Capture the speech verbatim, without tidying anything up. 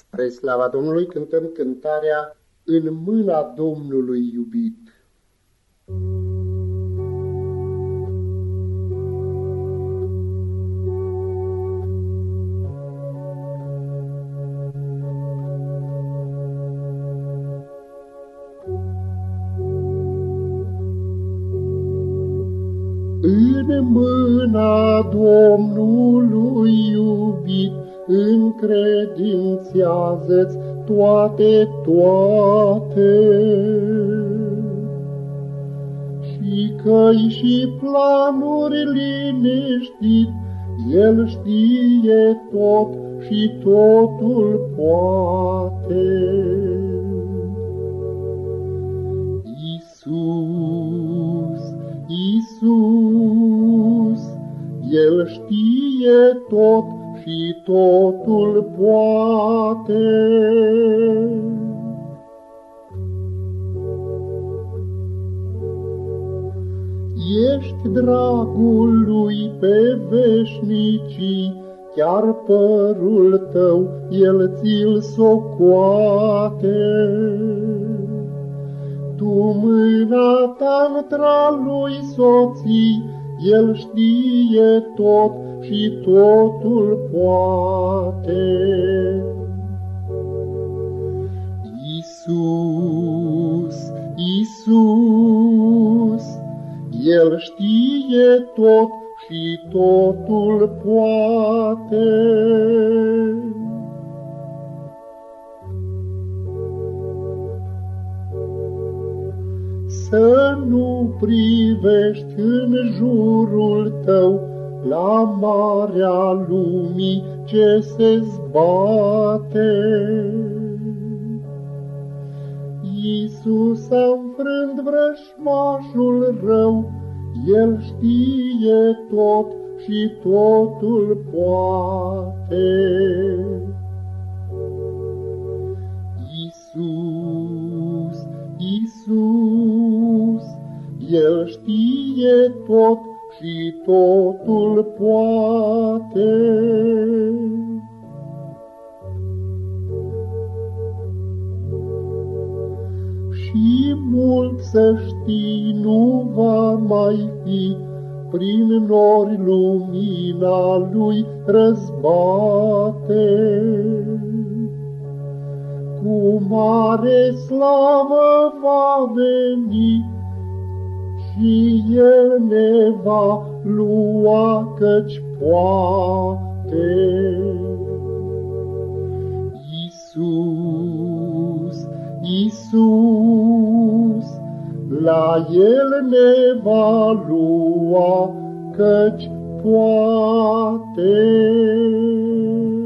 Spre slava Domnului cântăm cântarea În mâna Domnului iubit. În mâna Domnului iubit, încredințează-ți toate, toate. Și căi și planuri liniștit, El știe tot și totul poate. Iisus, Iisus, El știe tot și totul poate. Ești dragul Lui pe veșnicii, chiar părul tău El ți-l socoate. Tu mâna ta-ntra Lui soții, El știe tot și totul poate. Iisus, Iisus, El știe tot și totul poate. Să nu privești în jurul tău la marea lumii ce se zbate. Iisus a înfrânt vrăjmașul rău, El știe tot și totul poate. Iisus, Iisus, El știe tot și totul poate. Și mult să știi nu va mai fi, prin nori lumina Lui răzbate. Cu mare slavă va veni și El ne va lua, căci poate. Iisus, Iisus, la El ne va lua, căci poate.